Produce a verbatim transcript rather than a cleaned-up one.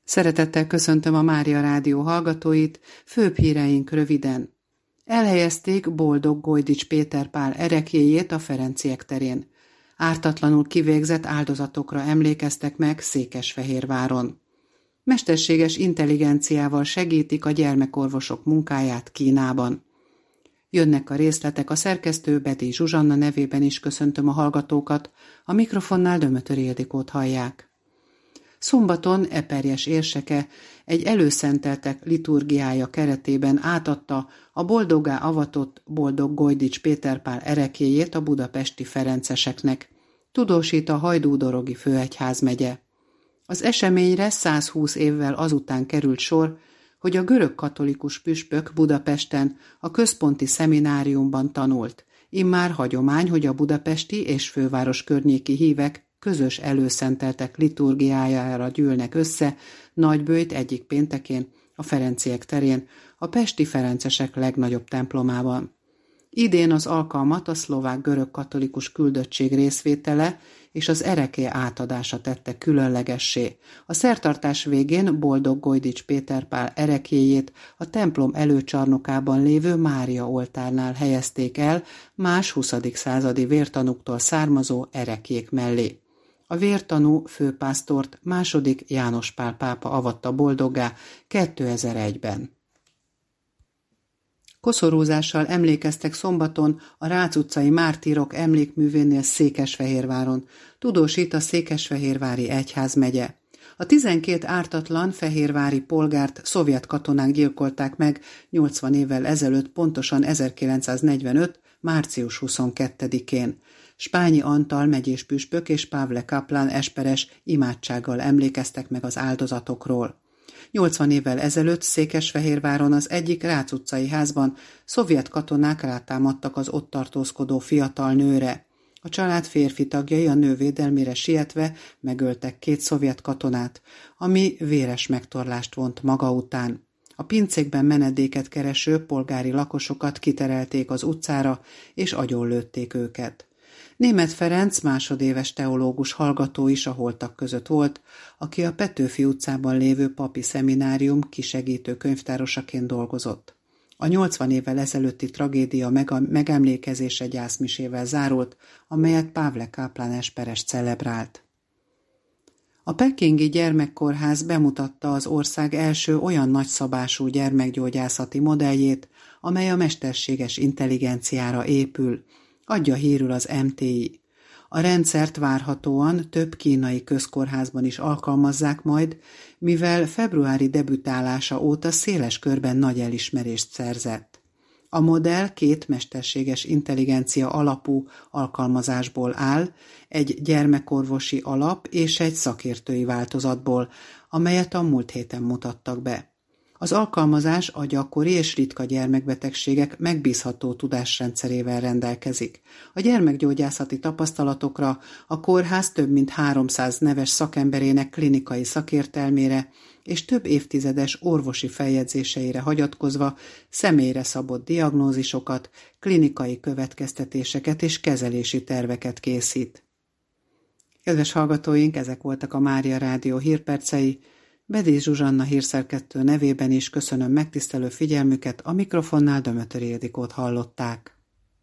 Szeretettel köszöntöm a Mária Rádió hallgatóit, főbb híreink röviden. Elhelyezték Boldog Gojdics Péter Pál ereklyéjét a Ferenciek terén. Ártatlanul kivégzett áldozatokra emlékeztek meg Székesfehérváron. Mesterséges intelligenciával segítik a gyermekorvosok munkáját Kínában. Jönnek a részletek, a szerkesztő Bedi Zsuzsanna nevében is köszöntöm a hallgatókat, a mikrofonnál Dömötöri Ildikót hallják. Szombaton Eperjes érseke egy előszenteltek liturgiája keretében átadta a boldoggá avatott Boldog Gojdics Péter Pál ereklyéjét a budapesti ferenceseknek, tudósít a Hajdú-dorogi főegyházmegye. Az eseményre százhúsz évvel azután került sor, hogy a görög katolikus püspök Budapesten a központi szemináriumban tanult. Immár hagyomány, hogy a budapesti és főváros környéki hívek közös előszenteltek liturgiájára gyűlnek össze Nagyböjt egyik péntekén, a Ferenciek terén, a pesti ferencesek legnagyobb templomában. Idén az alkalmat a szlovák görög katolikus küldöttség részvétele és az ereklyé átadása tette különlegessé. A szertartás végén Boldog Gojdics Péter Pál ereklyéjét a templom előcsarnokában lévő Mária oltárnál helyezték el más huszadik századi vértanúktól származó ereklyék mellé. A vértanú főpásztort második János Pál pápa avatta boldoggá kétezer-egyben. Koszorúzással emlékeztek szombaton a Rácz utcai mártírok emlékművénél Székesfehérváron, tudósít a Székesfehérvári egyházmegye. A tizenkét ártatlan fehérvári polgárt szovjet katonák gyilkolták meg nyolcvan évvel ezelőtt, pontosan ezerkilencszáznegyvenöt. március huszonkettedikén. Spányi Antal megyés püspök és Pavle Kaplan esperes imádsággal emlékeztek meg az áldozatokról. nyolcvan évvel ezelőtt Székesfehérváron az egyik Rácz utcai házban szovjet katonák rátámadtak az ott tartózkodó fiatal nőre. A család férfi tagjai a nő védelmére sietve megöltek két szovjet katonát, ami véres megtorlást vont maga után. A pincékben menedéket kereső polgári lakosokat kiterelték az utcára, és agyonlőtték őket. Németh Ferenc másodéves teológus hallgató is a holtak között volt, aki a Petőfi utcában lévő papi szeminárium kisegítő könyvtárosaként dolgozott. A nyolcvan évvel ezelőtti tragédia megemlékezése gyászmisével zárult, amelyet Pavle Kaplan esperes celebrált. A pekingi gyermekkórház bemutatta az ország első olyan nagyszabású gyermekgyógyászati modelljét, amely a mesterséges intelligenciára épül, adja hírül az em té i. A rendszert várhatóan több kínai közkórházban is alkalmazzák majd, mivel februári debütálása óta széles körben nagy elismerést szerzett. A modell két mesterséges intelligencia alapú alkalmazásból áll, egy gyermekorvosi alap és egy szakértői változatból, amelyet a múlt héten mutattak be. Az alkalmazás a gyakori és ritka gyermekbetegségek megbízható tudásrendszerével rendelkezik. A gyermekgyógyászati tapasztalatokra a kórház több mint háromszáz neves szakemberének klinikai szakértelmére és több évtizedes orvosi feljegyzéseire hagyatkozva személyre szabott diagnózisokat, klinikai következtetéseket és kezelési terveket készít. Kedves hallgatóink, ezek voltak a Mária Rádió hírpercei. Bedi Zsuzsanna hírszerkesztő nevében is köszönöm megtisztelő figyelmüket, a mikrofonnál Dömötöri Ildikót hallották.